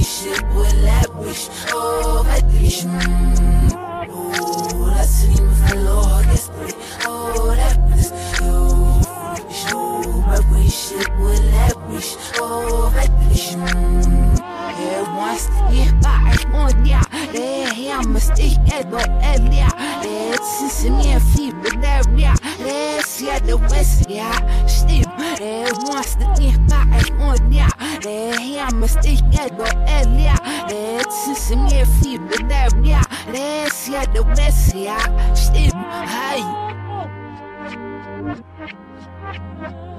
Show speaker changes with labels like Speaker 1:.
Speaker 1: shit with lavish. Oh, lavish. Oh, that's the name of the Lord. Yes, oh, lavish. Oh, lavish. Oh, my shit with lavish. Oh, lavish. Yeah, once you buy one, yeah, yeah, must eat it or yeah. Let's see me a feed with that, yeah. Let's see the West, yeah. Steam, once the you buy one, yeah. Yeah, must eat it or yeah. Let's see me a feed with that, yeah. Let's see the West, yeah. Steam, hey.